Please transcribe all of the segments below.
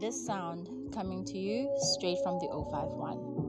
This sound coming to you straight from the 051.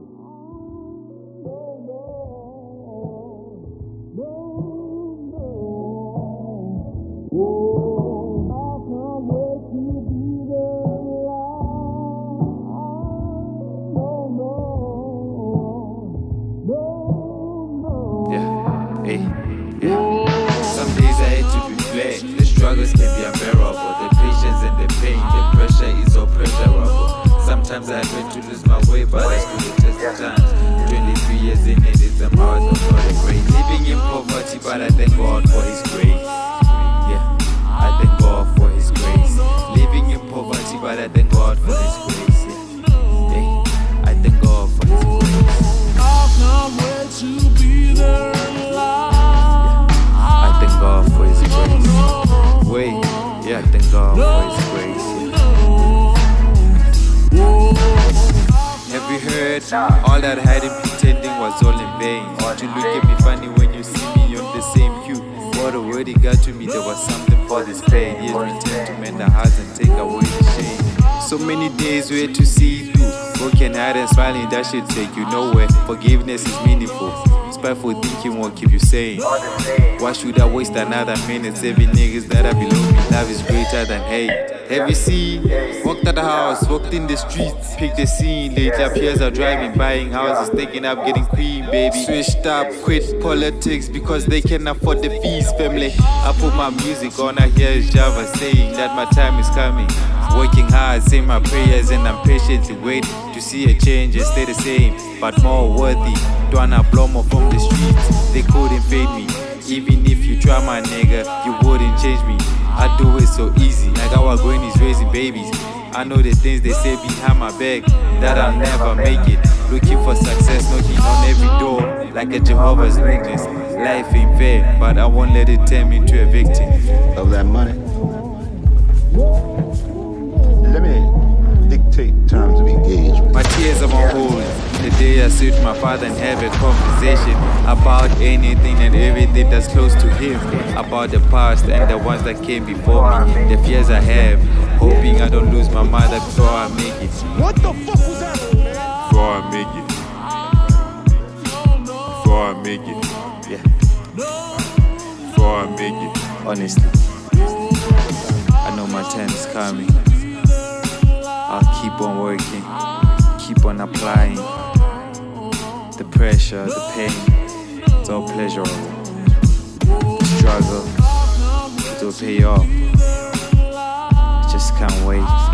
Some days I hate to be blamed. The struggles can be unbearable. The patience and the pain, the pressure is all pleasurable. Sometimes I happen to lose my way, but I still test the times. 23 years in it, it's a marathon for the great. Living in poverty, but I thank God for His grace. Yeah, I thank God for His grace. Living in poverty, but I thank God for His grace. Yeah, I thank God for His grace. I can't wait to be there. Thank God for His grace. Wait, yeah, thank God for His grace. Have you heard? All that hiding, pretending was all in vain. You look at me funny when you see me on the same hue. What a word He got to me, there was something for this pain. Years returned to mend the hearts and take away the shame. So many days where to see through. Broken heart and smiling, that should take you nowhere. Forgiveness is meaningful. Spiteful thinking won't keep you sane. Why should I waste another minute saving niggas that are below me? Love is greater than hate. Have you seen? Walked out the house, walked in the streets, picked the scene. Later peers are driving, buying houses, taking up, getting queen, baby. Switched up, quit politics because they can afford the fees, family. I put my music on, I hear Java saying that my time is coming. Working hard, say my prayers and I'm patiently waiting to see a change and stay the same, but more worthy. Dwana Blomo from the streets, they couldn't fade me. Even if you try, my nigga, you wouldn't change me. I do it so easy, like how our going is raising babies. I know the things they say behind my back, that I'll never make it. Looking for success, knocking on every door, like a Jehovah's Witness. Life ain't fair, but I won't let it turn me into a victim. Of that money, let me dictate terms of engagement. My tears are on hold. The day I sit with my father and have a conversation about anything and everything that's close to him. About the past and the ones that came before me. The fears I have, hoping I don't lose my mother before I make it. What the fuck was that? Before I make it. Before I make it. Yeah. Before I make it. Honestly, I know my time is coming. I'll keep on working, keep on applying. The pressure, the pain, it's all pleasurable. Struggle, it will pay off. I just can't wait.